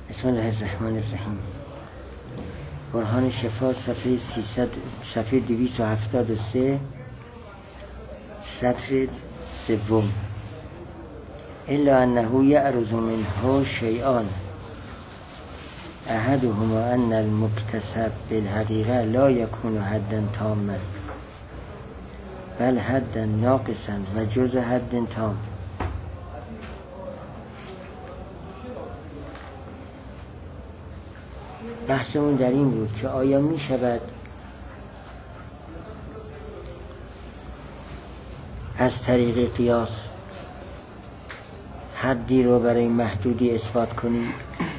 بسم الله الرحمن الرحیم. برهان شفا صفحه 273 سطر سوم. الا انه یعرض منه شیئان احدهما ان المکتسب بالحقیقه لا یکون حدا تاما بل حدا ناقصا و جز حد تام. بحثمون در این بود که آیا می شود از طریق قیاس حدی رو برای محدودی اثبات کنی؟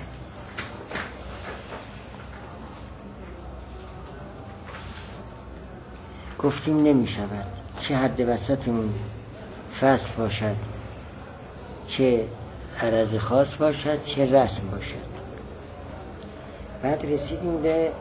گفتیم نمی شود، چه حد وسطمون فصل باشد، چه عرض خاص باشد، چه رسم باشد. بعد رسیدیم به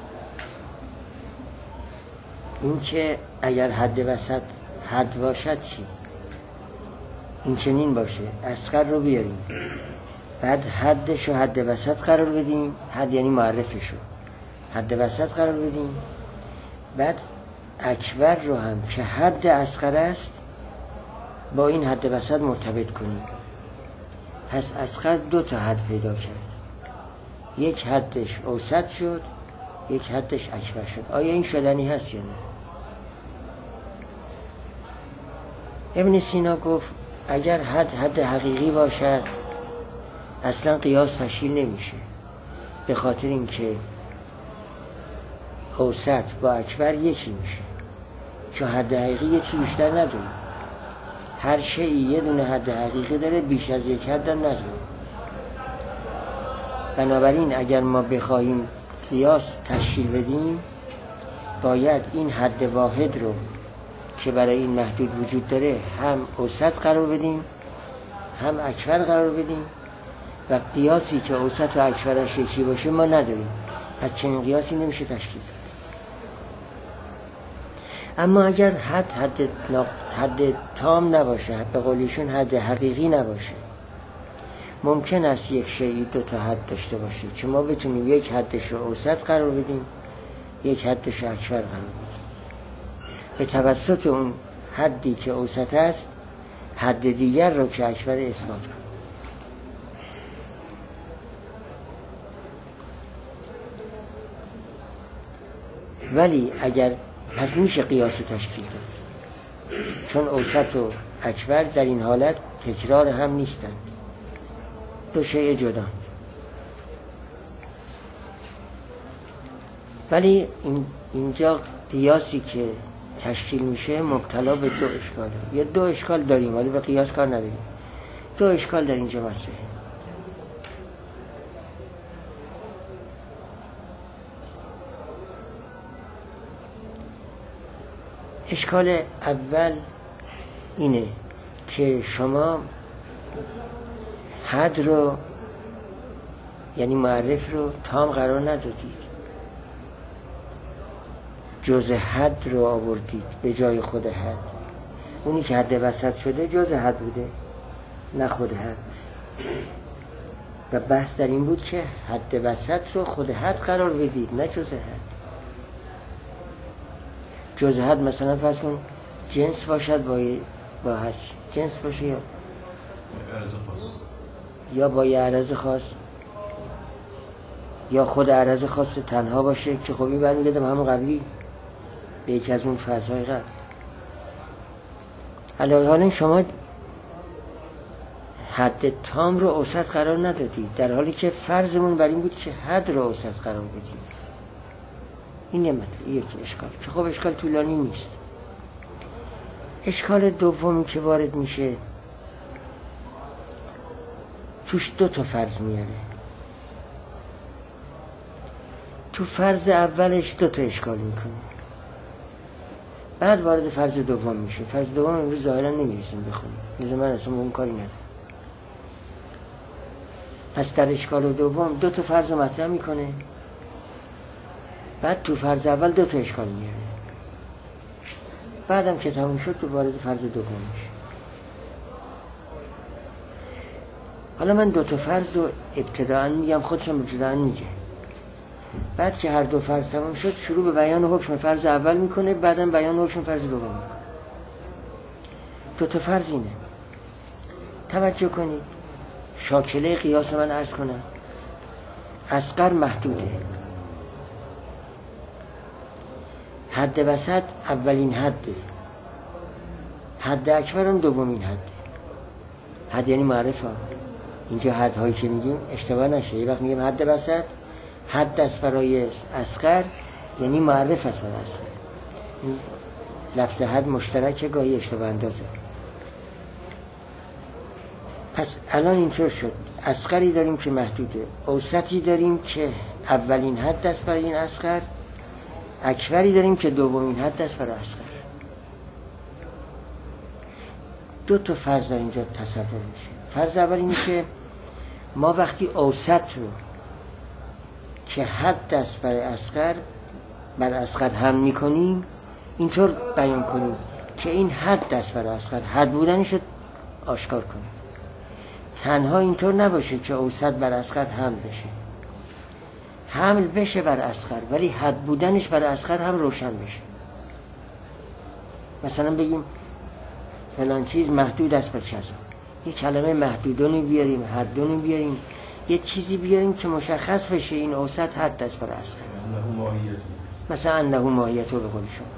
این که اگر حد وسط حد باشد چی؟ این چنین باشه، اصغر رو بیاریم، بعد حدش رو حد وسط قرار بدیم، حد یعنی معرفش رو حد وسط قرار بدیم، بعد اکبر رو هم که حد اصغر است با این حد وسط مرتبط کنیم. پس اصغر دو تا حد پیدا کرد، یک حدش اوسط شد، یک حدش اکبر شد. آیا این شدنی هست یا نه؟ ابن سینا گفت اگر حد حقیقی باشد اصلا قیاس تشکیل نمیشه، به خاطر اینکه اوسط با اکبر یکی میشه، چون حد حقیقی یکی بیشتر نداره. هر شیئی یه دونه حد حقیقی داره، بیش از یک حد نداره. بنابراین اگر ما بخواهیم قیاس تشکیل بدیم باید این حد واحد رو که برای این محدود وجود داره هم اوسط قرار بدیم هم اکبر قرار بدیم، و قیاسی که اوسط و اکبرش یکی باشه ما نداریم. از چنین قیاسی نمیشه تشکیل داد. اما اگر حد تام نباشه، به قولیشون حد حقیقی نباشه، ممکن است یک شیئی دو تا حد داشته باشه که ما بتونیم یک حدش رو اوسط قرار بدیم، یک حدش رو اکبر قرار بدیم. به توسط اون حدی که اوسط است حد دیگر رو که اکبر اثبات کنیم. ولی اگر پس میشه قیاسی تشکیل داد، چون اوسط و اکبر در این حالت تکرار هم نیستند، دو شیء جدا. ولی اینجا قیاسی که تشکیل میشه مبتلا به دو اشکاله. یا دو اشکال داریم ولی به قیاس کار نداریم. دو اشکال در اینجا مطرحه. اشکال اول اینه که شما حد رو یعنی معرف رو تام قرار ندادید، جز حد رو آوردید به جای خود حد. اونی که حد وسط شده جز حد بوده نه خود حد. و بحث در این بود که حد وسط رو خود حد قرار بدید نه جز حد. جز حد مثلا فرض کن جنس باشد با هر جنس باشه یا با یه عرض خاص، یا خود عرض خاص تنها باشه که خب این برمیگردم همون قبلی به یکی از اون فرض‌های قبل. علاوه حالا شما حد تام رو اوسط قرار ندادید، در حالی که فرضمون بر این بود که حد رو اوسط قرار بدیم. این یک اشکال که خب اشکال طولانی نیست. اشکال دومی که وارد میشه توش دو تا فرض میاره. تو فرض اولش دو تا اشکال میکنه، بعد وارد فرض دوم میشه. فرض دوم امروز ظاهرا نمیرسیم بخونیم، لذا من اصلا با اون کاری ندارم. پس در اشکال دوم دو تا فرض رو مطرح میکنه، بعد تو فرض اول دو تا اشکال میاره، بعدم که تموم شد تو وارد فرض دوم میشه. حالا من دو تا فرض رو ابتداءً میگم، خودشم ابتداءً میگه. بعد که هر دو فرض تمام شد شروع به بیان حکم فرض اول میکنه، بعدم بیان حکم فرض دوم میکنه. دو تا فرض اینه. توجه کنید، شاکله قیاس رو من عرض کنم. اصغر محدوده، حد وسط اولین حده، حد اکبر هم دومین حده. حد یعنی معرفه. اینجا حدهایی که میگیم اشتباه نشه، یه وقت میگیم حد وسط، حد است برای اصغر یعنی معرف است برای اصغر. این لفظ حد مشترکه، گاهی اشتباه اندازه. پس الان اینطور شد، اصغری داریم که محدوده، اوسطی داریم که اولین حد است برای این اصغر، اکبری داریم که دومین حد است برای اصغر. دو تا فرض در اینجا تصور میشه. فرض اول اینه که ما وقتی اوسط رو که حد است برای اصغر بر اصغر هم میکنیم، اینطور بیان کنیم که این حد است برای اصغر، حد بودنش رو آشکار کنیم. تنها اینطور نباشه که اوسط بر اصغر هم بشه، حمل بشه بر اصغر ولی حد بودنش بر اصغر هم روشن بشه. مثلا بگیم فلان چیز محدود است به کذا، یه کلمه محدودونی بیاریم، حدونی بیاریم، یه چیزی بیاریم که مشخص بشه این اوسط حد است بر اصغر. مثلا انه ماهیتو به قول شما.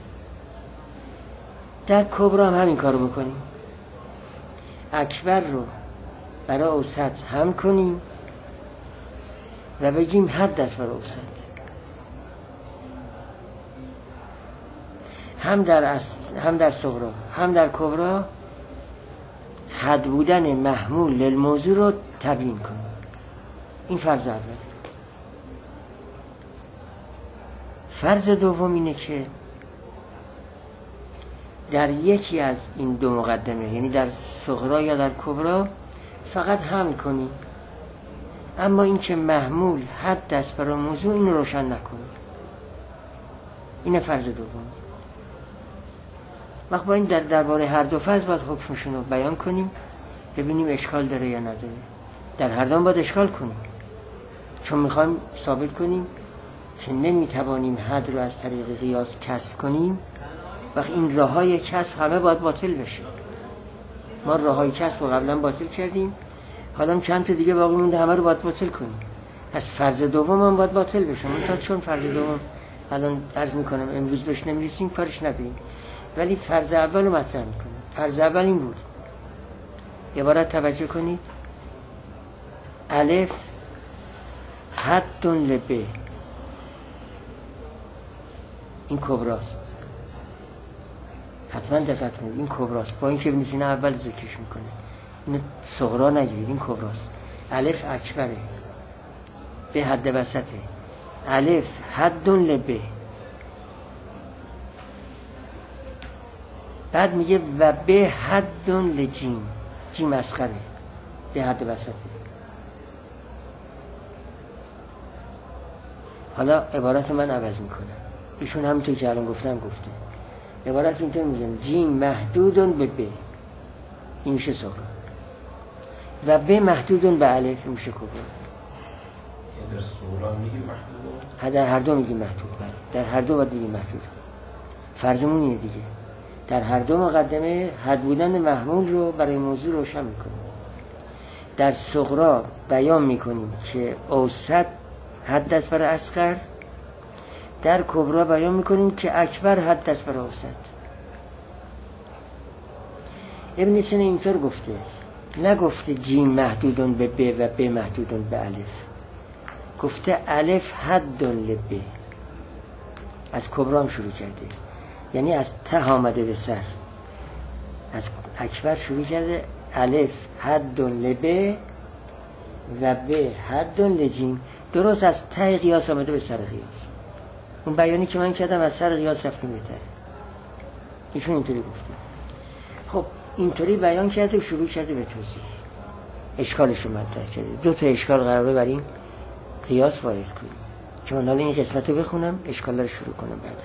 در کبرا هم همین کارو بکنیم، اکبر رو برای اوسط هم کنیم و بگیم حد است برای اوسط. هم در صغرا هم در کبرا حد بودن محمول للموضوع رو تبیین کنیم. این فرض اول. فرض دوم اینه که در یکی از این دو مقدمه، یعنی در صغرا یا در کبرا، فقط حمل کنیم، اما این که محمول حد است برای موضوع این روشن نکنیم. این فرض دوم. وقت با این درباره هر دو فرض باید حکمشون رو بیان کنیم، ببینیم اشکال داره یا نداره. در هر دو باید اشکال کنیم، چون میخوایم ثابت کنیم که نمیتوانیم حد رو از طریق قیاس کسب کنیم. وقت این راههای کسب همه باید باطل بشه. ما راههای کسب رو قبلا باطل کردیم، حالا چند تا دیگه باقی مونده، همه رو باید باطل کنیم. پس فرض دوم هم باید باطل بشه. تا چون فرض دوم الان عرض میکنم امروز بهش نمیرسیم، کارش نداریم، ولی فرض اول رو مطرح میکنم. فرض اول این بود، عبارت توجه کنید، الف حد لب، این کبراست. حتما دقت کنید، این کبراست. با این که بنویسین اول ذکرش میکنه، اینو صغرا نگیرید، این کبراست. الف اکبره، به حد وسطه. الف حد لب، بعد میگه و به حد لجیم، جیم اصغره، به حد وسطه. حالا عبارت من عوض میکنم، ایشون همینطور که الان گفته. عبارت اینطور میگم جیم محدودون به ب، این میشه صغرا، و ب محدودون به الف، این میشه کبرا. در صغرا میگیم محدود، در هر دو میگیم محدود. در هر دو باید میگیم محدود. فرضمون اینه دیگه، در هر دو مقدمه حد بودن محمول رو برای موضوع روشن میکنیم. در صغرا بیان میکنیم که اوسط حد است برای اصغر، در کبرا بیان میکنیم که اکبر حد است برای اوسط. ابن سینا اینطور گفته، نگفته جیم محدودون به ب و ب محدودون به الف، گفته الف حد لب. از کبرا هم شروع کرده، یعنی از ته آمده به سر، از اکبر شروع کرده. الف حد لب و ب حد لجیم، درست از ته قیاس آمده به سر قیاس. اون بیانی که من کردم از سر قیاس رفتیم بهتره. ایشون اینطوری گفته. خب اینطوری بیان کرده و شروع کرده به توضیح، اشکالش رو مطرح کرده. دو تا اشکال قراره بر این قیاس وارد کنیم که من حالا این قسمت رو بخونم، اشکال رو شروع کنم بعد.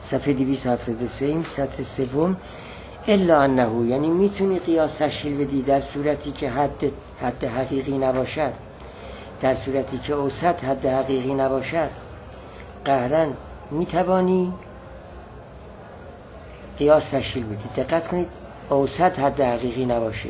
صفحه 273 این سطر سوم. الا انه، یعنی میتونی قیاس تشکیل بدی در صورتی که حد حقیقی نباشد، در صورتی که اوسط حد حقیقی نباشد قهرن میتوانی قیاس تشکیل بدی. دقت کنید، اوسط حد حقیقی نباشه.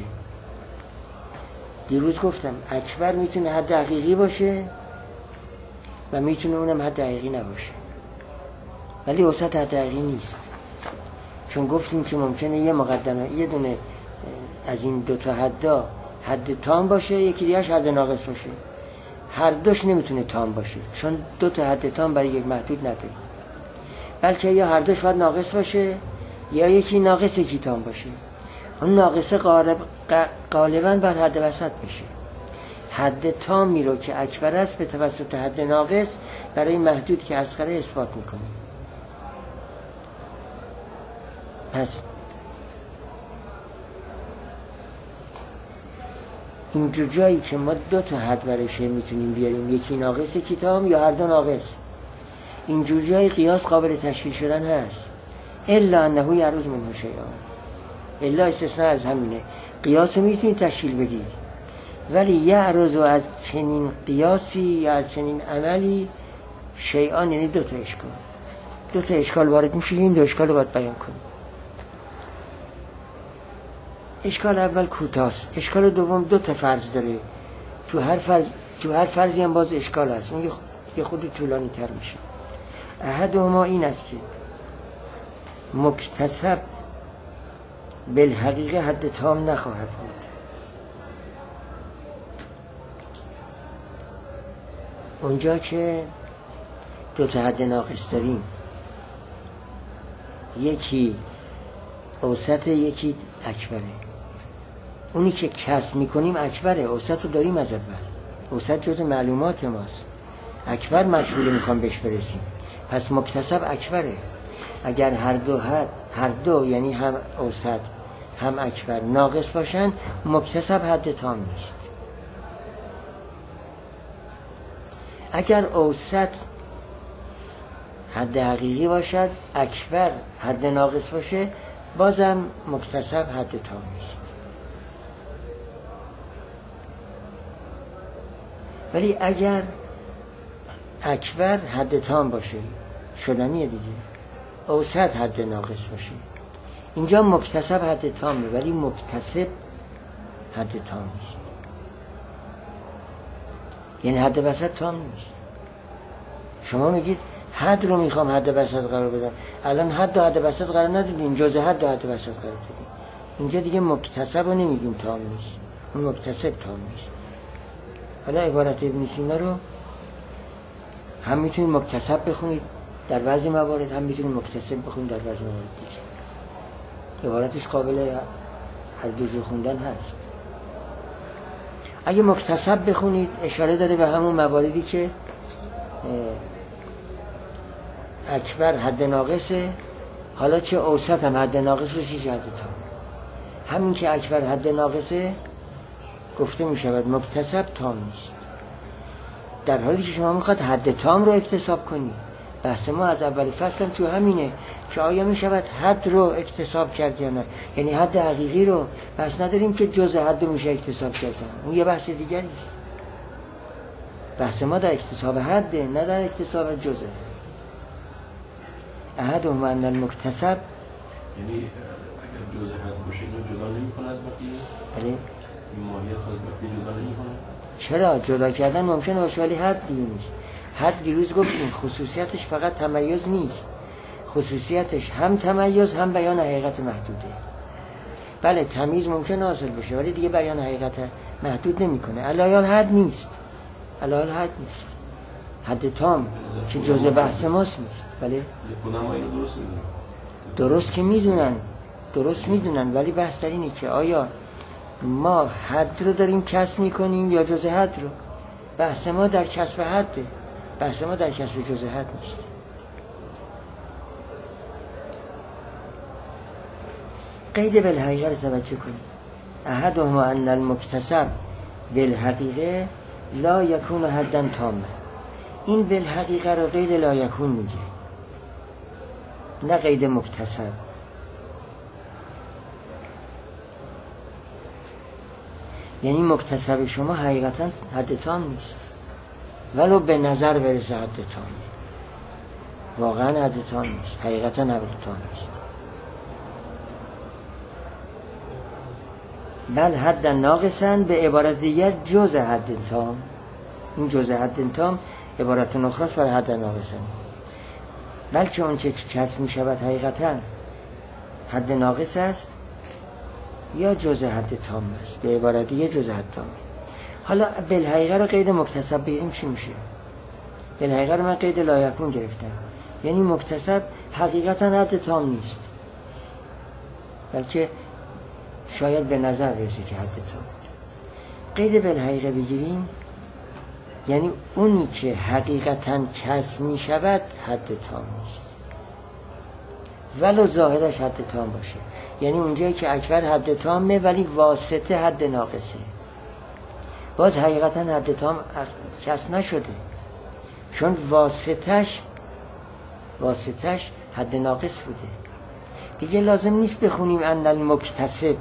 دیروز گفتم اکبر میتونه حد حقیقی باشه و میتونه اونم حد حقیقی نباشه، ولی اوسط حد حقیقی نیست. چون گفتیم که ممکنه یه مقدمه یه دونه از این دوتا حدا حد تام باشه، یکی دیگه‌اش حد ناقص باشه. هر دوش نمیتونه تام باشه، چون دوتا حد تام برای یک محدود نداره، بلکه یا هر دوش باید ناقص باشه یا یکی ناقص یکی تام باشه. اون ناقصه غالباً بر حد وسط بشه. حد تامی رو که اکبر است به توسط حد ناقص برای محدود که اصغره اثبات میکنیم. پس اینجور جایی که ما دو تا حد برش میتونیم بیاریم، یکی ناقص یکی تام یا هر دو ناقص، اینجور جایی قیاس قابل تشکیل شدن هست. الا انه یعرض منه شیئا، الا استثناء از همینه. قیاس میتونید تشکیل بدید، ولی یعرض از چنین قیاسی یا از چنین عملی شیئان، یعنی دو تا اشکال وارد میشه. این دو اشکال رو باید بیان کنیم. اشکال اول کوتاست، اشکال دوم دو تا فرض داره. تو هر فرضی هم باز اشکال هست، اون یه خود طولانی تر میشه. احدهما این است که مکتسب بالحقیقه حد تام نخواهد بود. اونجا که دو تا حد ناقص داریم، یکی اوسط یکی اکبره، اونی که کسب میکنیم اکبره، اوسط رو داریم از اول، اوسط جزء معلومات ماست، اکبر مشهوره میخوام بهش برسیم، پس مکتسب اکبره. اگر هر دو یعنی هم اوسط هم اکبر ناقص باشن، مکتسب حد تام نیست. اگر اوسط حد حقیقی باشد، اکبر حد ناقص باشه، بازم مکتسب حد تام نیست. ولی اگر اکبر حد تام باشه، شدنیه دیگه، اوسط حد ناقص باشه، اینجا مکتسب حد تامه ولی مکتسب حد تام نیست، یعنی حد وسط تام نیست. شما میگید حد رو میخوام حد وسط قرار بدم، الان حد و حد وسط قرار ندادیم، جزء حد و حد وسط قرار دادیم. اینجا دیگه مکتسب رو نمیگیم تام نیست، اون مکتسب تام نیست. حالا عبارت ابن سینا رو هم میتونید مکتسب بخونید در بعضی موارد، هم میتونید مکتسب بخونید در بعضی موارد دیگه. عبارتش قابل هر دو جور خوندن هست. اگه مکتسب بخونید اشاره داره به همون مواردی که اکبر حد ناقصه، حالا چه اوسط هم حد ناقص باشه چه حد تام. همین که اکبر حد ناقصه گفته می شود مکتسب تام نیست، در حالی که شما میخواد حد تام رو اکتساب کنی. بحث ما از اول فصل هم تو همینه که آیا می شود حد رو اکتساب کرد یا نه، یعنی حد حقیقی رو. بحث نداریم که جزء حد رو میشه اکتساب کرد، اون یه بحث دیگری است. بحث ما در اکتساب حده، نه در اکتساب جزء. احدهم ان المکتسب، یعنی اگر جزء حد باشه اینو جدا نمی‌کنه از بقیه؟ بله، این ماهیت از بقیه جدا نمی‌کنه؟ چرا جدا کردن ممکنه باشه ولی حد دیگه نیست. حد دیروز گفتیم خصوصیتش فقط تمیز نیست، خصوصیتش هم تمیز هم بیان حقیقت محدوده. بله تمیز ممکنه حاصل بشه ولی دیگه بیان حقیقت محدود نمیکنه. علایال حد نیست، علایال حد نیست، حد تام که جزء بحث ماست نیست. بله علما اینو درست میدونن، درست که درست میدونن، ولی بحث در اینه که آیا ما حد رو داریم کسب میکنیم یا جزء حد رو. بحث ما در کسب حده، بحث ما در کسب جزء حد نیست. قید بالحقیقه رو توجه کنید. احدهما ان المکتسب بالحقیقه لا یکون حدا تامه. این بالحقیقه رو قید لا یکون میگه، نه قید مکتسب. یعنی مکتسب شما حقیقتا حد تام نیست، ولو به نظر برسه حد تام، واقعا حد تام نیست، حقیقتا حد تام نیست. بل حد ناقصن، به عبارت دیگر جز حد تام. این جز حد تام عبارت نخست برای حد ناقصن. بلکه اون چه کسب می شود حقیقتا حد ناقص است یا جز حد تام است، به عبارت دیگه جز حد تام. حالا بالحقیقه رو قید مکتسب بگیریم چی میشه؟ بالحقیقه رو من قید لایکون گرفتم، یعنی مکتسب حقیقتا حد تام نیست، بلکه شاید به نظر برسه که حد تام. قید بالحقیقه بگیریم یعنی اونی که حقیقتا کسب می شود حد تام نیست، ولو ظاهرش حد تام باشه. یعنی اونجایی که اکبر حد تامه ولی واسطه حد ناقصه، باز حقیقتا حد تام کسب نشده، چون واسطش حد ناقص بوده. دیگه لازم نیست بخونیم ان المکتسب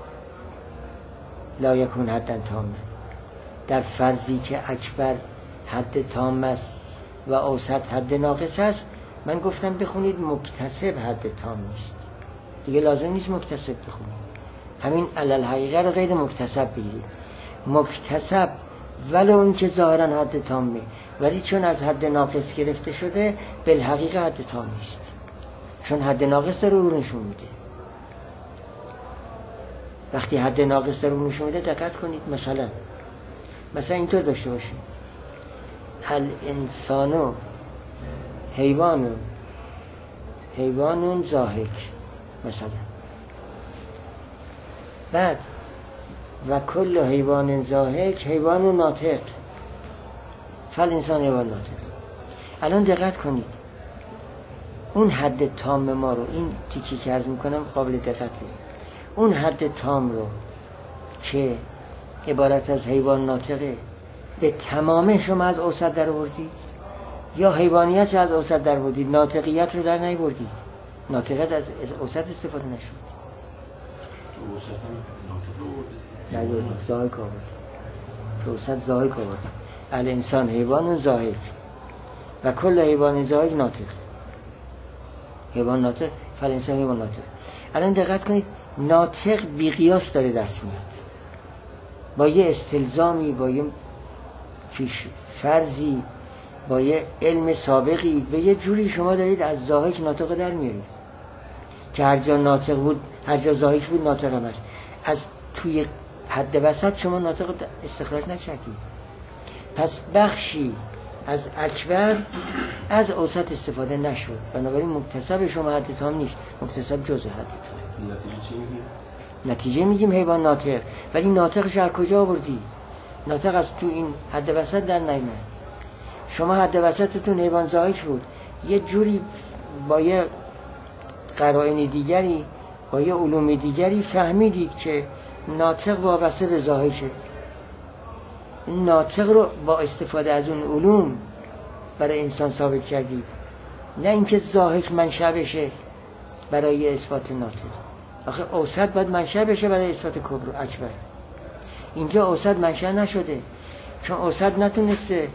لا یکون حدا تامه. در فرضی که اکبر حد تام است و اوسط حد ناقص است، من گفتم بخونید مکتسب حد تام نیست، دیگه لازم نیست مکتسب بخونید. همین علل حقیقه رو غیر مکتسب بگیرید. مکتسب ولو این که ظاهرا حد تامه، ولی چون از حد ناقص گرفته شده بالحقیقه حد تام نیست، چون حد ناقص رو نشون میده. وقتی حد ناقص رو نشون میده دقت کنید، مثلا اینطور داشته باشید الانسانو حیوانون ضاحک مثلا، بعد و کل حیوان ضاحک حیوان ناطق، فالانسان حیوان ناطق. الان دقت کنید، اون حد تام ما رو، این تیکی که عرض میکنم قابل دقته، اون حد تام رو که عبارت از حیوان ناطقه به تمام شما از اوسط در آوردید، یا حیوانیت رو از اوسط در آوردید، ناطقیت رو در نیاوردید. ناطقیت از اوسط استفاده نشد، زاهک آورد، اوسط زاهک آورد. الانسان حیوان زاهک و کل حیوان زاهک ناطق، حیوان ناطق فالانسان حیوان ناطق. الان دقت کنید، ناطق بی قیاس داره دست میاد، با یه استلزامی، با یه پیش فرضی، با یه علم سابقی، به یه جوری شما دارید از ضاحک ناطق در میارید که هر جا ناطق بود، هر جا ضاحک بود ناطق هم است. از توی حد وسط شما ناطق استخراج نکردید، پس بخشی از اکبر از اوسط استفاده نشد، بنابراین مکتسب شما حد تام نیست، مکتسب جزء حد تام. نتیجه میگیم حیوان ناطق، ولی ناطقش از کجا آوردی؟ ناطق از تو این حد وسط در نیامد. شما حد وسطتون حیوان ضاحک بود، یه جوری با یه قرائن دیگری، با یه علوم دیگری فهمیدید که ناطق وابسته به ضاحکه. ناطق رو با استفاده از اون علوم برای انسان ثابت کردید، نه اینکه ضاحک منشأ بشه برای اثبات ناطق. آخه اوسط باید منشأ بشه برای اثبات کبر اکبر. اینجا اوسط منشأ نشده، چون اوسط نتونسته،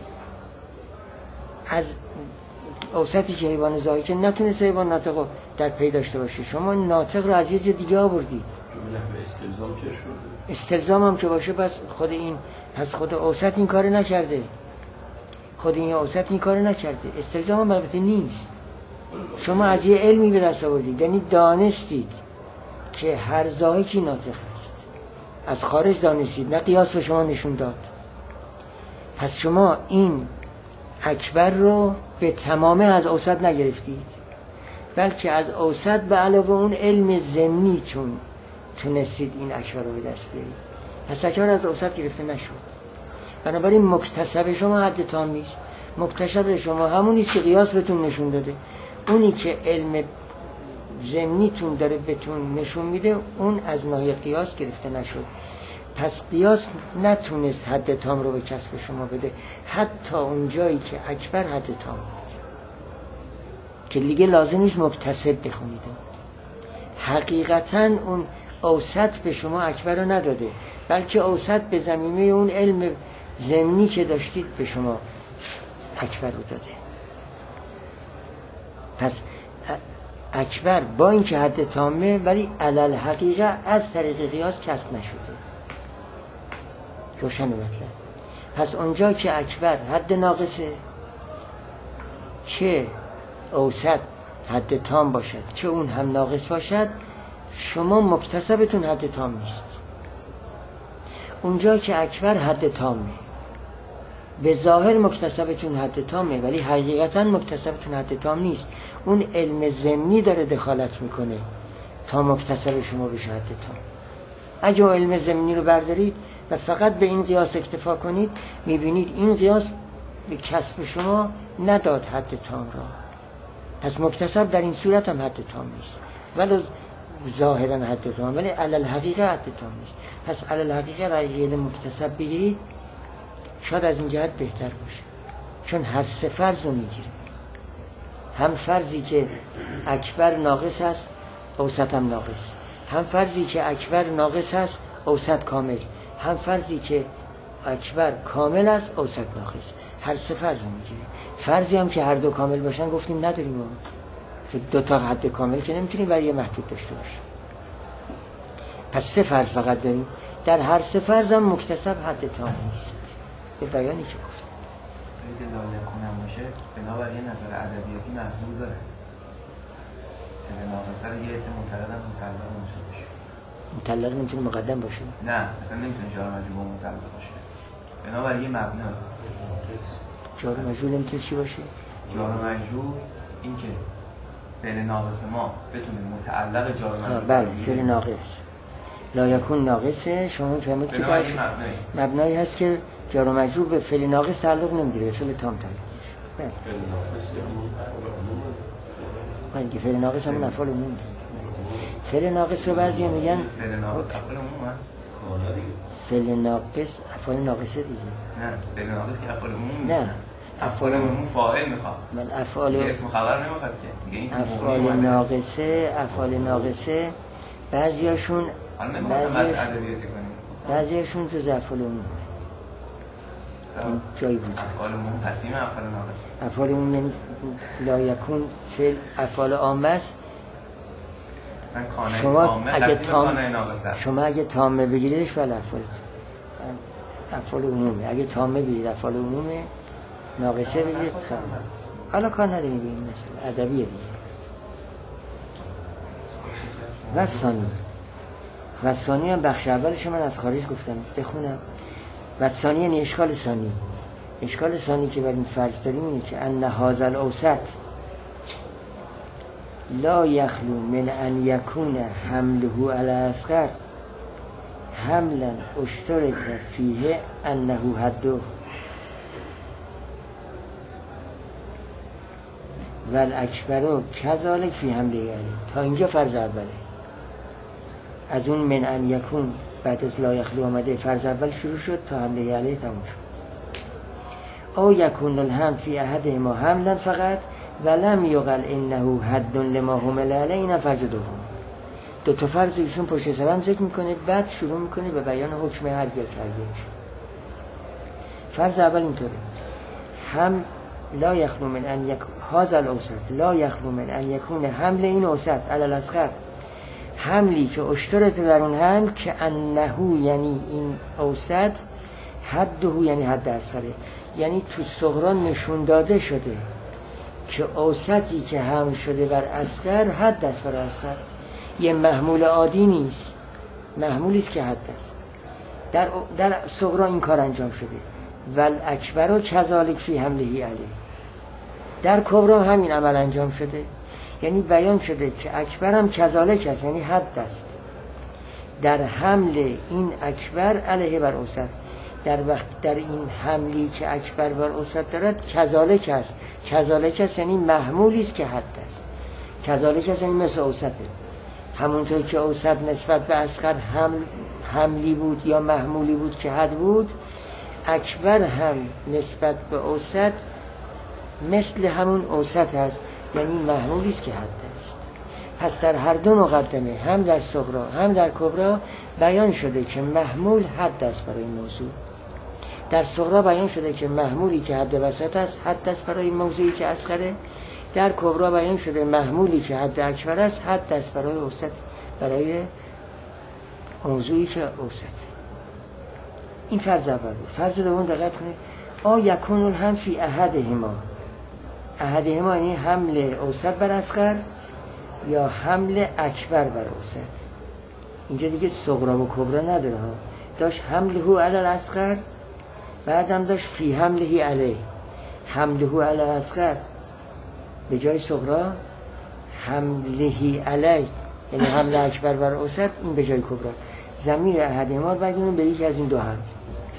از اوسطی که حیوان ضاحک نتونسته حیوان ناطق رو در پی داشته باشه. شما ناطق رو از یه جا دیگه آوردید. استلزام هم که باشه، بس خود این، پس خود اوسط این کار نکرده، خود این اوسط این کار نکرده، استلزام هم البته نیست. شما از یه علمی به دست آوردید، یعنی دانستید که هر ضاحکی ناطق است، از خارج دانستید، نه قیاس به شما نشون داد. پس شما این اکبر رو به تمامه از اوسط نگرفتید، بلکه از اوسط به علاوه اون علم ضمنی تونستید این اکبر رو به دست بیارید. پس اکبر از اوسط گرفته نشد، بنابراین مکتسب شما حد تام نیست. مکتسب شما همونی که قیاس بهتون نشون داده، اونی که علم ضمنیتون داره بهتون نشون میده، اون از ناحیه قیاس گرفته نشد. پس قیاس نتونست حد تام رو به کسب شما بده، حتی اون جایی که اکبر حد تام بود. که دیگه لازم نیست مکتسب بخونید. حقیقتاً اون اوسط به شما اکبر رو نداده، بلکه اوسط به زمینه اون علم ضمنی که داشتید به شما اکبر رو داده. پس اکبر با این که حد تامه ولی علل حقیقه از طریق قیاس کسب نشده. روشن مطلب. پس اونجا که اکبر حد ناقصه، چه اوسط حد تام باشد چه اون هم ناقص باشد، شما مکتسبتون حد تام نیست. اونجا که اکبر حد تامه، به ظاهر مکتسبتون حد تامه ولی حقیقتا مکتسبتون حد تام نیست. اون علم ضمنی داره دخالت میکنه تا مکتسب شما بشه حد تام. اگه علم ضمنی رو بردارید و فقط به این قیاس اکتفا کنید، میبینید این قیاس به کسب شما نداد حد تام را. پس مکتسب در این صورت هم حد تام نیست، ولی ظاهرا حد تام، ولی علل حقیقه حد تام نیست. پس علل حقیقه را علم مکتسب بگیرید شاید از این جهت بهتر باشه، چون هر سه فرض رو میگیره. هم فرضی که اکبر ناقص است اوسط هم ناقص، هم فرضی که اکبر ناقص است اوسط کامل، هم فرضی که اکبر کامل است اوسط ناقص. هر سه فرض رو میگیره. فرضی هم که هر دو کامل باشن گفتیم نداریم ما، چون دو تا حد کامل که نمیتونیم برای یه محدود داشته باشیم. پس سه فرض فقط داریم. در هر سه فرض هم مکتسب حد تام نیست به بیانی که گفتم. اگه لا یکونم باشه بنابراین یه نظر ادبیاتی محصول داره که ناقصه رو یه احتمال مطلق هم مطلق نمیشه باشه. مطلق نمیتونه مقدم باشه؟ نه اصلا نمیتونه جار مجرور مطلق باشه. بنابراین یه مبنا جار مجرور نمیتونه چی باشه؟ جار مجرور این که فعل ناقص ما بتونه متعلق جار مجرور. بله فعل ناقص لا یکون ناقصه. شما میفهمید که باشه مبنایی هست که جار و مجرور به فعل ناقص تعلق نمیگیره، به فعل تام تعلق میگیره. بله که فعل ناقص همون افعال عموم. فعل ناقص رو بعضی میگن فعل ناقص افعال عموم. فعل ناقص افعال ناقصه دیگه. نه فعل ناقص که افعال عموم. نه افعال عموم فاعل میخواد. من افعال اسم خبر نمیخواد که دیگه. این افعال ناقصه بعضیاشون بعضیاشون جز افعال عموم جایی بود. افعال عموم تقدیم افعال ناقص. افعال عموم یعنی لا یکون فعل افعال عامه است. شما اگه تامه بگیریدش ولی افعال عمومه. اگه تامه بگیرید افعال عمومه، ناقصه بگیرید حالا کار نداریم بگیم مثلا ادبیه دیگه. و ثانی هم بخش اولش من از خارج گفتم بخونم. و ثانی یعنی اشکال ثانی. اشکال ثانی که بر این فرض داریم اینه که ان هذا الاوسط لا یخلو من ان یکون حمله علی اصغر حملا اشترط فیه انه حده و الاکبر کذالک فی حمله علیه. تا اینجا فرض اوله. از اون من ان یکون بعد از لا یخلو آمده فرض اول شروع شد تا حمله علیه تموم شد. او یکون الحمل فی احدهما حملا فقط ولم یقل انه حد لما حمل علیه. اینم فرض دوم. دو تا فرض ایشون پشت سر هم ذکر میکنه، بعد شروع میکنه به بیان حکم هر یک کرده. فرض اول اینطوره: هم لا یخلو من ان یک هذا الاوسط لا یخلو من ان یکون حمل این اوسط علی الاصغر، حملی که اشترط در اون حمل که انه یعنی این اوسط حده یعنی حد اصغره، یعنی تو صغرا نشون داده شده که اوسطی که حمل شده بر اصغر حد است بر اصغر، یه محمول عادی نیست، محمولی است که حد است. در صغرا این کار انجام شده. ول اکبر کذالک فی حمله علیه. در کبرا همین عمل انجام شده، یعنی بیان شده که اکبر هم کذالک است، یعنی حد است در حمل این اکبر علیه بر اوسط. در وقت در این حملی که اکبر بر اوسط دارد کذالک است. کذالک است یعنی محمولی است که حد است. کذالک است یعنی مثل اوسطه. همونطور که اوسط نسبت به اصغر حملی بود یا محمولی بود که حد بود، اکبر هم نسبت به اوسط مثل همون اوسط است یعنی محمولی است که حد است. پس در هر دو مقدمه، هم در صغرا هم در کبرا، بیان شده که محمول حد است برای موضوع. در صغرا بیان شده که محمولی که حد وسط است حد است برای موضوعی که اصغره. در کبرا بیان شده محمولی که حد اکبر است حد است برای اوسط، برای موضوعی که اوسط. این فرض اول بود. فرض دوم دقت کنید. یکون هم فی احدهما. احدهما یعنی حمل اوسط بر اصغر یا حمل اکبر بر اوسط. اینجا دیگه صغرا و کبرا نداره ها. داشت حمله علی الاصغر، بعدم داشت فی حمله علیه. حمله علی الاصغر به جای صغرا، حمله علیه یعنی حمل اکبر بر اوسط، این به جای کبرا. ضمیر احدهما رو برگردون به یکی از این دو حمل،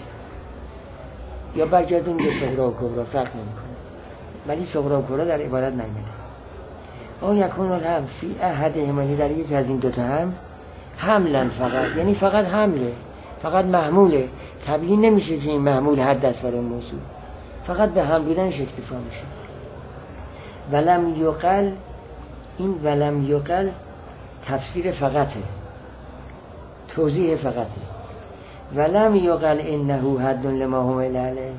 یا برگردون به صغرا و کبرا، فرق نمیکنه، ولی صغرا و کبرا در عبارت نمیده. یکون هم فی احدهما، در یکی از این دوتا هم حملا فقط، یعنی فقط حمله، فقط محموله. تبیین نمیشه که این محمول حد است برای موضوع، فقط به حمل بودنش اکتفا میشه. ولم یقل، این ولم یقل تفسیر فقطه، توضیح فقطه. ولم یقل انه حد لما حمل علیه.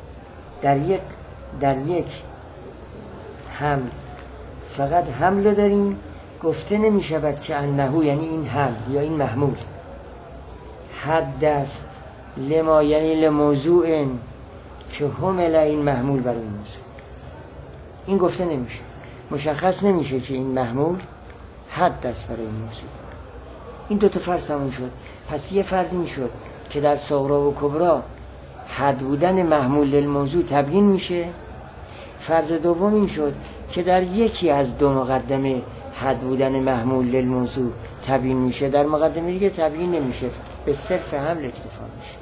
در یک حمل فقط حمل داریم، گفته نمی شود که انه یعنی این حمل یا این محمول حد است لما یعنی لموضوع که حمل این محمول برای این موضوع. این گفته نمیشه، مشخص نمیشه که این محمول حد است برای این موضوع. این دو تا فرض تموم شد. پس یه فرض می شد که در صغرا و کبرا حد بودن محمول للموضوع تبیین میشه. فرض دوم این شد که در یکی از دو مقدمه حد بودن محمول للموضوع تبیین میشه، در مقدمه دیگه تبیین نمیشه، به صرف حمل اکتفا میشه.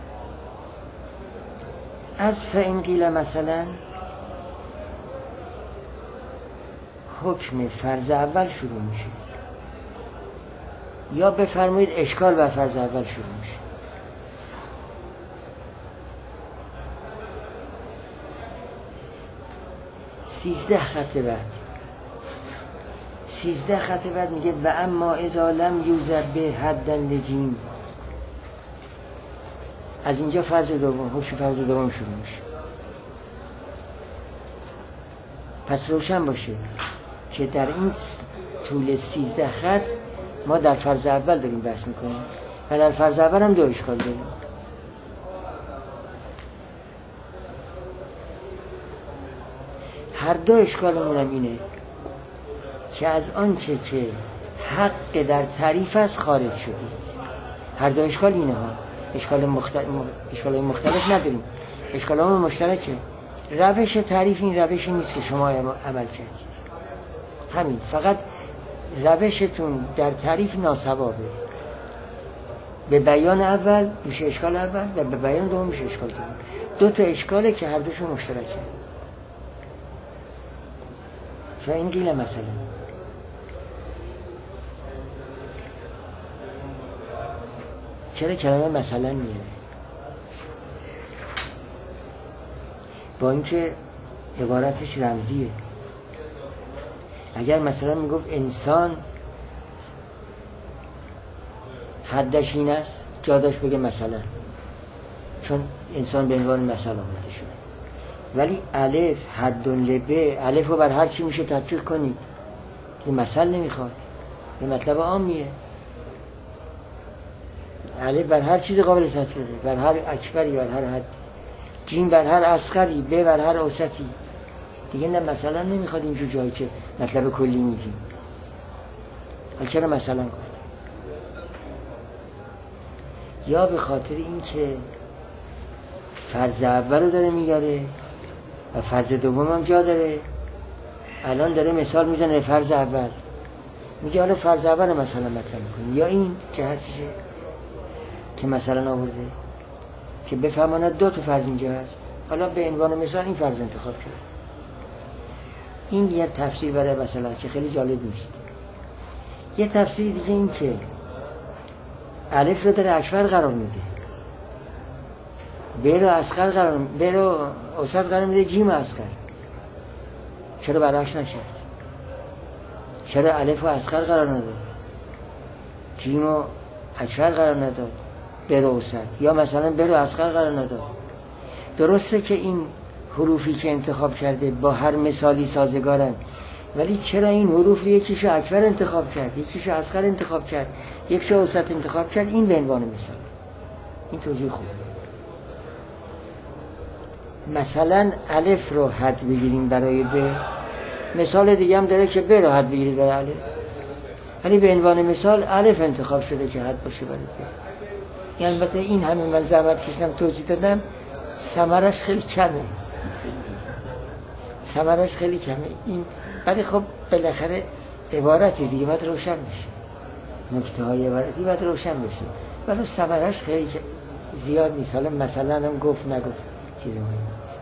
از فإن قیل مثلا حکم فرض اول شروع میشه، یا بفرمایید اشکال بر فرض اول شروع میشه. سیزده خط بعد میگه و اما اذا لم یوجد به حدا لجیم. از اینجا فرض دوم، حکم فرض دوم شروع میشه. پس روشن باشه که در این طول 13 خط ما در فرض اول داریم بحث میکنیم و در فرض اول هم دو اشکال داریم. هر دو اشکالمون هم اینه که از آنچه که حق در تعریف است خارج شدید. هر دو اشکال اینه ها. اشکال مختلف نداریم، اشکال هم مشترکه. روش تعریف این روشی نیست که شما عمل کردید، همین، فقط روشتون در تعریف ناسوابه. به بیان اول میشه اشکال اول و به بیان دوم میشه اشکال دوم. دو تا اشکاله که هر دوشون مشترکه. فإن قیل مثلا، چرا کلمه مثلا میاره؟ با اینکه عبارتش رمزیه. اگر مثلا میگفت انسان حدش این است، جا داشت بگه مثلا، چون انسان به عنوان مثل آمده شده. ولی الف حد لبه، الف رو بر هر چی میشه تطبیق کنید، این مثل نمیخواد، این مطلب عامیه. الف بر هر چیز قابل تطبیقه، بر هر اکبری، بر هر حد. جیم بر هر اصغری، به بر هر اوسطی. دیگه نه مثلا نمیخواد اینجور جایی که مطلب کلی میگیم. حالا چرا مثلا گفت؟ یا به خاطر این که فرض اول رو داره میگاره و فرض دوم هم جا داره. الان داره مثال میزنه فرض اول، میگه حالا فرض اول مثلا مطرح میکنیم، یا این جهتشه که مثلا آورده که بفهماند دو تا فرض اینجا هست، حالا به عنوان مثال این فرض انتخاب کرد. این یه تفسیر برای مثلا که خیلی جالب نیست. یه تفسیر دیگه این که الف رو داره اکبر قرار میده، به رو اصغر قرار، به رو اوسط قرار میده، جیم اصغر. چرا برعکس نشد؟ چرا الف و اصغر قرار نداد؟ جیم و اکبر قرار نداد؟ ب رو اوسط یا مثلا ب رو اصغر قرار نداد؟ درسته که این حروفی که انتخاب کرده با هر مثالی سازگارن، ولی چرا این حروف رو یکیشو اکبر انتخاب کرد، یکیشو اصغر انتخاب کرد، یکیشو اوسط انتخاب کرد؟ این به عنوان مثال. این توجیه خوب. مثلا الف رو حد بگیریم برای ب، مثال دیگه هم داره که ب رو حد بگیرید برای الف، ولی به عنوان مثال الف انتخاب شده که حد باشه برای ب. یعنی البته این همه من زحمت کشیدم توضیح دادم، ثمرش خیلی کمه، ثمرش خیلی کمه این، ولی خب بالاخره عبارتی دیگه باید روشن بشه، نکته های عبارتی باید روشن بشه، ولی ثمرش خیلی زیاد نیست. حالا مثلا هم گفت نگفت چیز مهمی نیست.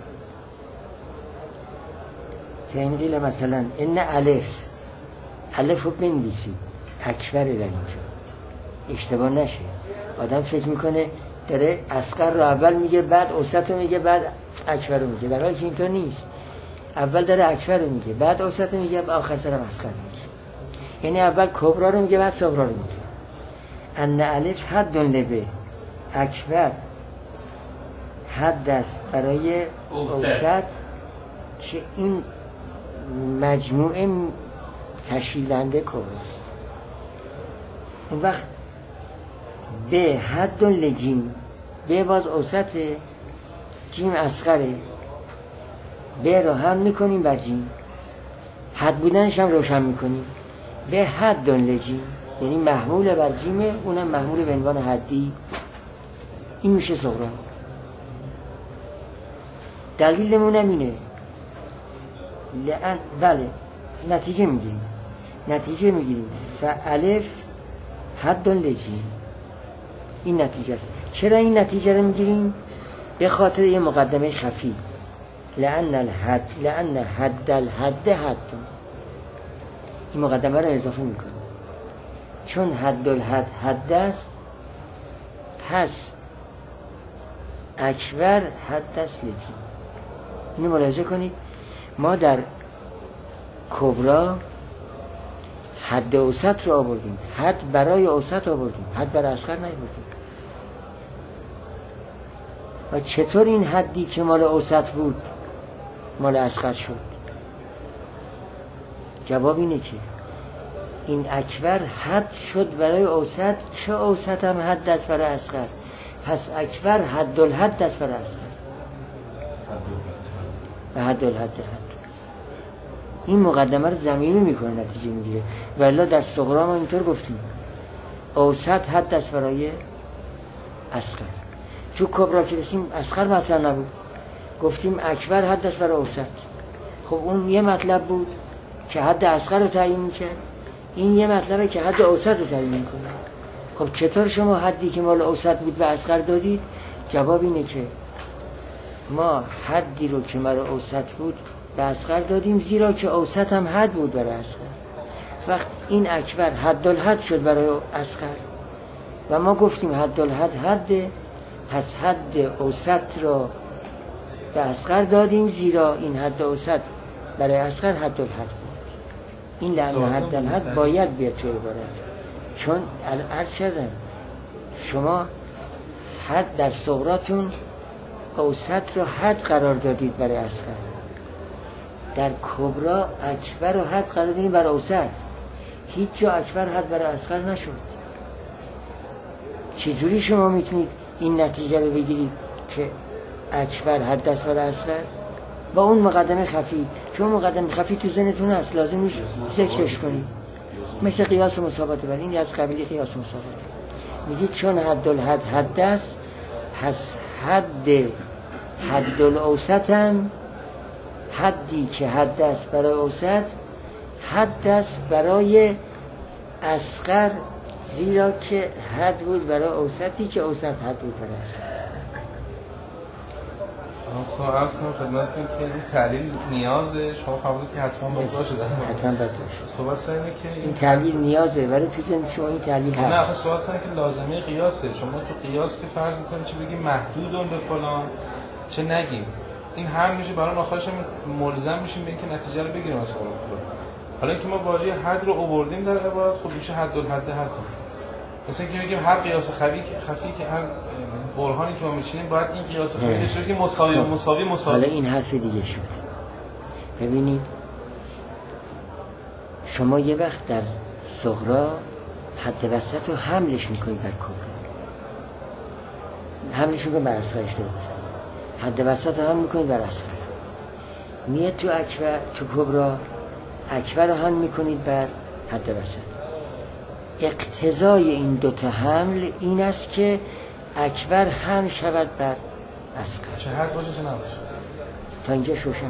که این قیل مثلا این الف رو بنویسی اکبر در اینجا، اشتباه نشه. آدم فکر میکنه داره اصغر رو اول میگه بعد اوسط رو میگه بعد اکبر رو میگه، در حالی که اینطور نیست. اول داره اکبر رو میگه بعد اوسط رو میگه آخر سرم اصغر میگه، یعنی اول کبرا رو میگه بعد صغرا رو میگه. ان الف حد لبه، اکبر حد است برای اوسط که این مجموعه تشکیل دهنده کبراست. اون وقت به حد لجیم، به باز اوسطه، جیم اصغره، به رو هم میکنیم بر جیم، حد بودنش هم روشن میکنیم. به حد لجیم یعنی محمول بر جیمه، اونم محمول به عنوان حدی، این میشه صغرا. دلیلمون هم اینه، بله نتیجه میگیریم فالف حد لجیم، این نتیجه است. چرا این نتیجه رو میگیریم؟ به خاطر یه مقدمه خفی، لأن حد الحد حد، این مقدمه رو اضافه میکنه. چون حد الحد حد است، پس اکبر حد است لجیم. اینو ملاحظه کنید، ما در کبرا حد اوسط رو آوردیم، حد برای اوسط آوردیم، حد برای اصغر نیاوردیم. و چطور این حدی که مال اوسط بود مال اصغر شد؟ جواب اینه که این اکبر حد شد برای اوسط که اوسط هم حد است برای اصغر، پس اکبر حد الحد است برای اصغر و حد الحد حد. این مقدمه رو ضمیمی میکنه، نتیجه میگیره. ولی در صغرا ما اینطور گفتیم اوسط حد است برای اصغر. تو کبرا که رسیم اصغر مطلب نبود، گفتیم اکبر حد است برای اوسط. خب اون یه مطلب بود که حد اصغر رو تعیین میکرد، این یه مطلبه که حد اوسط رو تعیین میکنه. خب چطور شما حدی که مال اوسط بود به اصغر دادید؟ جواب اینه که ما حدی رو که مال اوسط بود به اصغر دادیم، زیرا که اوسط هم حد بود برای اصغر. وقت این اکبر حد الحد شد برای اصغر و ما گفتیم حد الحد حده، پس حد اوسط رو به اصغر دادیم، زیرا این حد اوسط برای اصغر حد الحد بود. این لعنه حد الحد باید بیاد توی عبارت، چون عرض کردم شما حد در صغراتون اوسط رو حد قرار دادید برای اصغر، در کبرا اکبر رو حد قرار دادید برای اوسط، هیچ جا اکبر حد برای اصغر نشد. چجوری شما میتونید این نتیجه رو بگیرید که اکبر حد است برای اصغر؟ با اون مقدمه خفی، چون مقدمه خفی تو ذهنتون هست، لازم نیست ذکرش کنید، مثل قیاس و مساواته. ولی این از قبیل قیاس و مساواته. میگید چون حد الحد حد است، پس حد الاوسط هم حدی که حد است برای اوسط حد است برای اصغر، زیرا که حد بود برای اوسطی که اوسط حد بود برای اصغر. آقا عرض کنم خدمتتون که این تعلیل نیازه، شما قبول که حتما باید باشه؟ حتما باید باشه. صحبت سر اینه که این تعلیل نیازه، ولی تو ذهن شما این تعلیل هست. نه، صحبت سر که لازمه قیاسه. شما تو قیاس که فرض میکنید چه بگیم محدودون به فلان، چه نگیم، این هم میشه برای آخرش ملزم میشیم به اینکه نتیجه رو بگیریم از قرآن. حالا اینکه ما واژه حد رو آوردیم در عبارت، خب میشه حد الحد حد. مثلا اینکه بگیم هر قیاس خفی که هر برهانی که ما میچینیم باید این قیاس خفی داشته باشه که مساوی. حالا این حرف دیگه شد. ببینید شما یه وقت در صغرا حد وسط رو حملش میکنید بر کبرا، حملش میکنید بر اصغر، اشتباه حد وسط رو حمل میکنید بر اصغر، میاد تو اکبر، تو کبرا اکبر رو حمل میکنید بر حد وسط. اقتضای این دوتا حمل این است که اکبر حمل شود بر اصغر. چه حد باشه چه نباشه تا اینجا شوشم.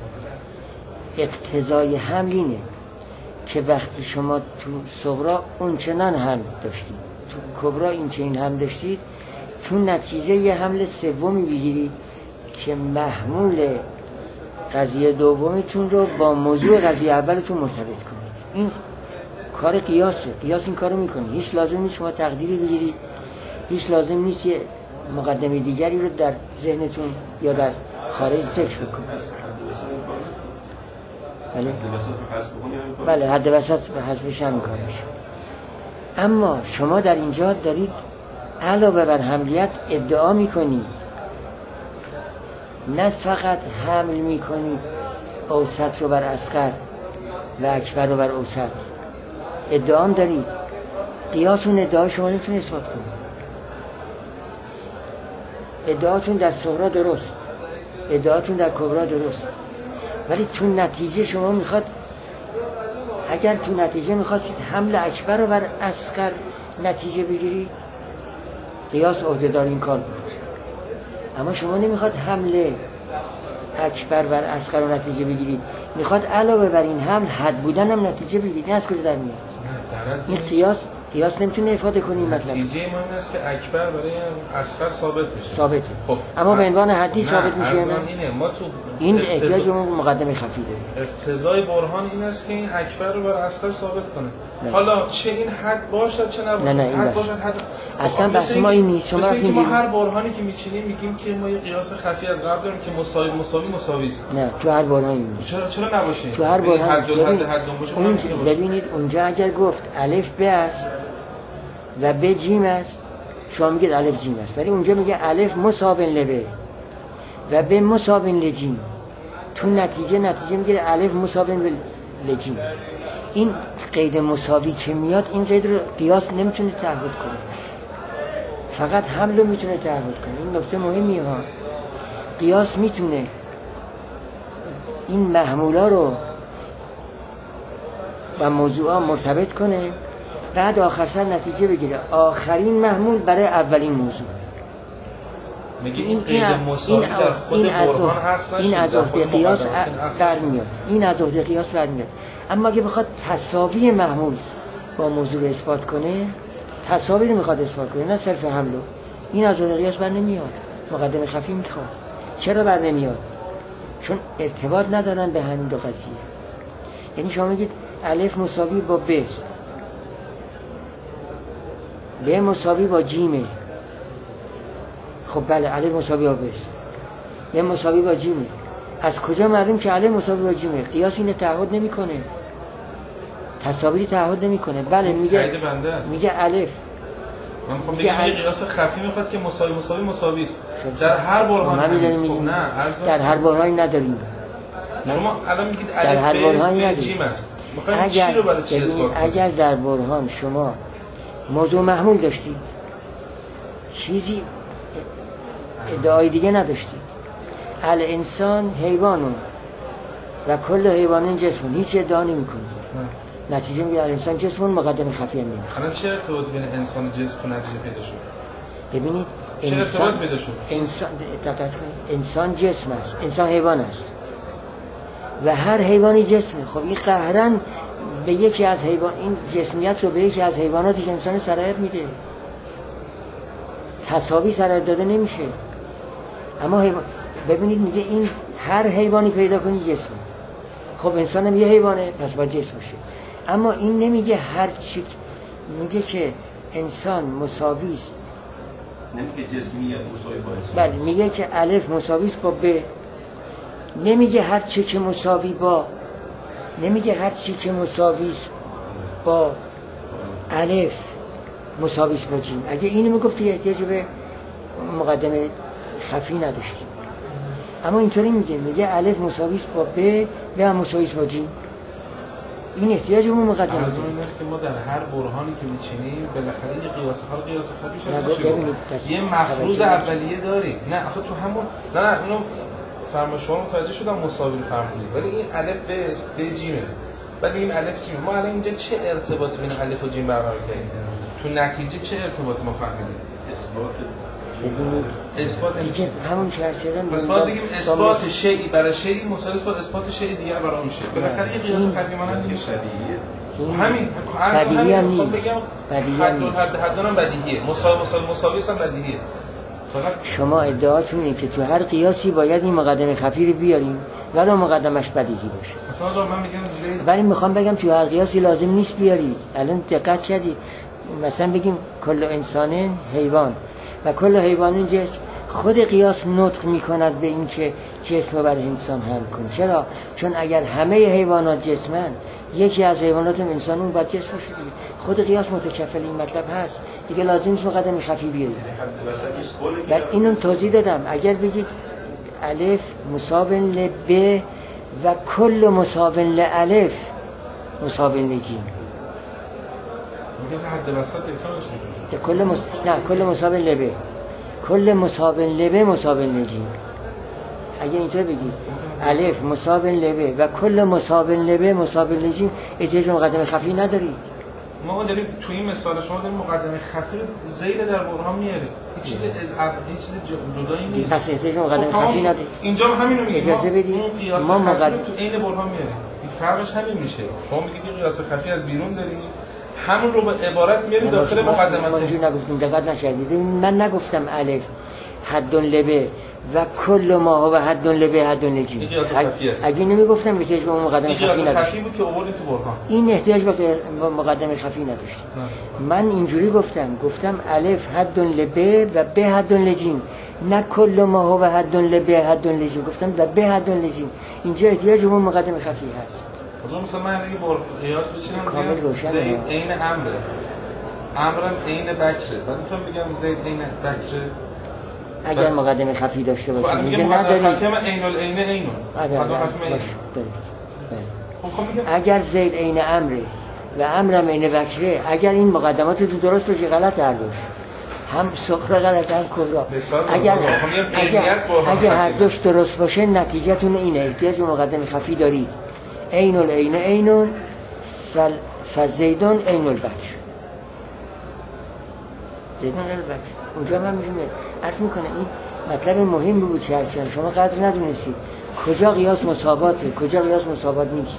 اقتضای حمل اینه که وقتی شما تو صغرا اون چنان حمل داشتید، تو کبرا این چنین حمل داشتید، تو نتیجه یه حمل سومی بگیرید که محمول قضیه دومیتون رو با موضوع قضیه اولتون مرتبط کنید. این کار قیاسه. قیاس این کارو میکنه. هیچ لازم نیست شما تقدیری بگیرید، هیچ لازم نیست یه مقدمه دیگری رو در ذهنتون یا در خارج ذکر بکنید. بله حد وسط به حذفش هم کار میشه. اما شما در اینجا دارید علاوه بر حملیت ادعا میکنید، نه فقط حمل میکنید اوسط رو بر اصغر و اکبر رو بر اوسط، ادعام دارید. قیاسون ادعا شما نمیتونید اثبات کنید. ادعاتون در صغرا درست، ادعاتون در کبرا درست، ولی تو نتیجه شما میخواد، اگر تو نتیجه میخواستید حمل اکبر رو بر اصغر نتیجه بگیرید، قیاس عهده‌دار این کار بود. اما شما نمیخواد حمل اکبر بر اصغر رو نتیجه بگیرید، میخواد علاوه بر این حمل حد بودن هم نتیجه بگیرید. این از کجا در میاد؟ این قیاس نمیتونه افاده کنی این مطلب. نتیجه ما این است که اکبر برای اصغر ثابت بشه. ثابته. خب اما به عنوان حدی ثابت میشه نه؟ اینه ما تو این احتیاج اون مقدمه خفی داره. اقتضای برهان این است که این اکبر رو بر اصغر ثابت کنه. حالا چه این حد باشد چه نباشد. نه حد باشد حد. اصلا بحث ما این نیست. شما ما هر برهانی که میچینیم میگیم که ما یه قیاس خفی از قبل داریم که مساوی است. نه تو هر برهانی نیست. چرا نباشه؟ تو هر برهان باشه. ببینید اونجا اگر گفت الف ب است و ب جیم است، شما میگید الف جیم است، ولی اونجا میگه الف مساوی لب و ب مساوی لجیم، تو نتیجه میگه الف مساوی لجیم. این قید مساوی که میاد، این قید رو قیاس نمیتونه تعهد کنه، فقط حمل رو میتونه تعهد کنه. این نکته مهمیه ها. قیاس میتونه این محمولا رو و موضوعا مرتبط کنه، بعد آخر سر نتیجه بگیره آخرین محمول برای اولین موضوع. میگه این قید مساوی در خود برهان هست نشد، این از عهده قیاس برمیاد. این از عهده قیاس برمیاد. اما اگه بخواد تساوی محمول با موضوع رو اثبات کنه، تساوی رو میخواد اثبات کنه نه صرف حملو، این از عهده قیاس بر نمیاد، مقدمه خفی میخواد. چرا بر نمیاد؟ چون ارتباط ندارن به همین دو قضیه. یعنی شما میگید الف مساوی با ب است، ب مساوی با جیمه. خب بله الف مساوی با ب است، ب مساوی با جیمه. از کجا معلوم که الف مساوی با جیمه؟ قیاس اینو تعهد نمیکنه، تساوی تعهد نمیکنه. بله میگه الف، من میخوام بگم یه قیاس خفی میخواد که مساوی است در هر برهان. نه در هر برهانی نداریم. شما الان میگید الف ب جیم است، میخواید چی رو برای چی اثبات کنید؟ اگر در برهان شما موضوع محمول داشتید، چیزی ادعای دیگه نداشتید، الانسان حیوانون و کل حیوانین جسمون، هیچ ادعا نمی‌کنید، نتیجه میگه الانسان جسمون، مقدمه خفی هم نمی‌کنه. الان چه ارتباطی بین انسان و جسم و نتیجه پیدا شد؟ ببینید چه ارتباطی پیدا شد؟ انسان جسم است، انسان حیوان است و هر حیوانی جسمه. خب این قهرن به یکی از حیوان، این جسمیت رو به یکی از حیواناتی که انسان سرایت میده، تساوی سرایت داده نمیشه. اما ببینید میگه این هر حیوانی پیدا کنی جسمه. خب انسان هم یه حیوانه، پس باید جسم باشه. اما این نمیگه هر چی، میگه که انسان مساوی است، نمیگه جسمیت مساوی با انسان. بله میگه که الف مساوی است با ب، نمیگه هر چی که مساوی با نمیگه هر چی که مساوی است با الف مساوی است با جیم. اگه اینو میگفتی احتیاج به مقدمه خفی نداشتیم، اما اینطوری میگه الف مساوی است با ب و هم مساوی است با جیم. این احتیاج به مقدمه از این است که ما در هر برهانی که میچینیم بالاخره یه قیاس خفی شده یه مفروض اولیه داریم. نه آخه تو همون نه اونو فرما شما متوجه شدم مساوی فرمودید، ولی این الف به جیمه. ولی این الف جیم ما الان اینجا چه ارتباطی بین الف و جیم برقرار کردیم؟ تو نتیجه چه ارتباطی ما فهمیدیم؟ اثبات دیگه همون که هستن اثبات بگیم اثبات شیئی برای شیئی مساوی با اثبات شیء دیگر برای اون شیء. بالاخره یه قیاس خفی مانند دیگه شبیهیه. همین بدیهی هم نیست. حداً بدیهیه. مساوی است بدیهیه. فقط شما ادعاتون اینه که تو هر قیاسی باید این مقدمه خفی رو بیاریم ولی مقدمش بدیهی باشه. مثلا من میگم زید، ولی میخوام بگم تو هر قیاسی لازم نیست بیاری. الان دقت کردی مثلا بگیم کل انسان حیوان و کل حیوان جسم، خود قیاس نطق میکند به این که جسم رو بر انسان حمل کنه. چرا؟ چون اگر همه حیوانات جسمن، یکی از حیوانات انسان اون باید جسم باشه دیگه. خود قیاس متکفل این مطلب هست دیگه، لازم نیست مقدمه خفی بیارید. بعد اینو توضیح دادم. اگر بگید الف مساو ل ب و کل مساو ل الف مساو ل جیم، میگه حد وسط کل کل مساو ل ب، کل مساو ل ب مساو ل جیم. اگه اینطور بگید الف مساو ل ب و کل مساو ل ب مساو ل جیم، احتیاج مقدمه خفی ندارید. ما داریم تو این مثال شما داریم مقدمه خفی رو زیر در برهان میاریم. هیچ چیز جدایی نیست. پس احتیاج مقدمه خفی ندارید. اینجا همین رو میگیم. اجازه بدید ما مقدمه تو عین برهان میاریم. فرقش همین میشه. شما میگید قیاس خفی از بیرون داریم، همون رو به عبارت میاریم داخل مقدمه. ما اینجوری نگفتیم، دقت نکردید. من نگفتم الف حد لبه و کل ما هو حد لبه حد لجیم. اگه نمیگفتم احتیاج به مقدمه خفی نداشت. خفی بود که آوردیم تو برهان. این احتیاج به مقدمه خفی نداشت. من اینجوری گفتم الف حد لبه و به حد لجیم، نه کل ما هو حد لبه حد لجیم. گفتم و به حد لجیم. اینجا احتیاج به مقدمه خفی هست. مثلا من اگه قیاس بچینم بگم زید عین امره، امرم عین بکره، بعد میتونم بگم زید عین بکره اگر مقدمه خفی داشته باشه. اینجا نداری. خفی من عین العین عین. اگر زید عین امره و امرم عین بکره، اگر این مقدمات رو درست باشه غلط هر دوش، هم صغرا غلط هم کبرا. اگر هر دوش درست باشه نتیجهتون اینه، احتیاج به مقدمه خفی دارید. عین العین عین فزیدون عین البکر، زیدون البکر. اونجا من میگم عرض میکنه این مطلب مهم بود که هرچند شما قدر ندونستید کجا قیاس مساواته کجا قیاس مساوات نیست.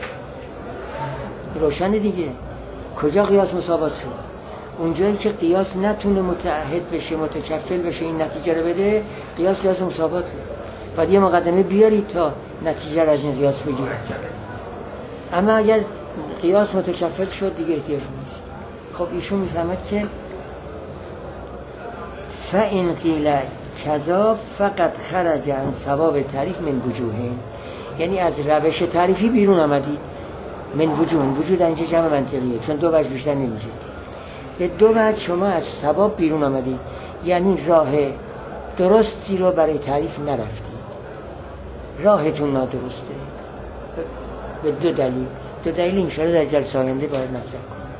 روشن دیگه کجا قیاس مساوات شد. اونجایی که قیاس نتونه متعهد بشه متکفل بشه این نتیجه رو بده، قیاس مساواته. باید یه مقدمه بیارید تا نتیجه رو از این قیاس بگیرید. اما اگر قیاس متکفل شد دیگه احتیاج نیست. خب ایشون میفهمد که فَإِنْ قِيلَ کذا فقط خرج عن ثواب تعریف من وجوه، یعنی از روش تعریفی بیرون آمدید. من وجود در اینجا جمع منطقیه چون دو وجه بیشتر نمیشه. به دو وجه شما از ثواب بیرون آمدید، یعنی راه درستی رو برای تعریف نرفتید، راهتون نادرسته. به دو دلیل انشاءالله در جلسه آینده باید مطرح کنم.